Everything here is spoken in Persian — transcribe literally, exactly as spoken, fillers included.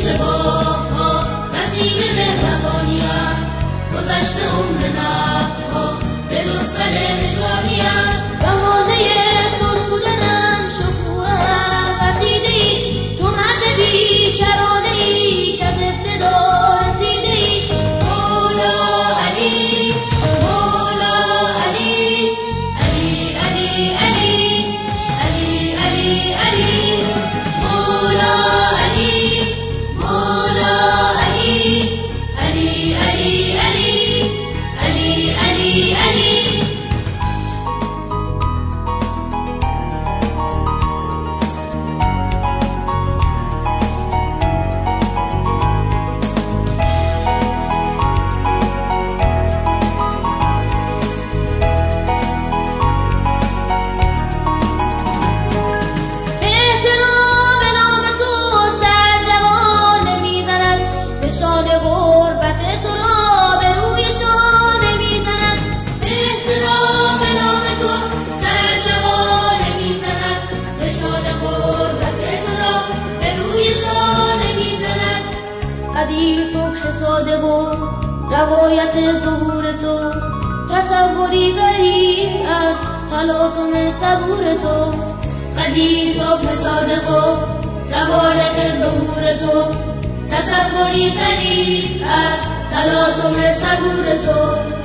اشتباه ها نصیب مهربانی است، گذشت عمر نفها به جز بر نشانی است. بهانه سرودنم شکوهم قصیده‌ای، تو مرد بیکرانه‌ای که از ابتدا رسیده‌ای. مولا علی مولا علی علی علی علی علی علی علی مولا علی مولا علی علی علی علی علی علی علی. قدیر صبح صادق و روایت ظهور تو، تصوری غریب از تلاطم صبور تو. قدیر صبح صادق و روایت ظهور تو، تصوری غریب از تلاطم صبور تو.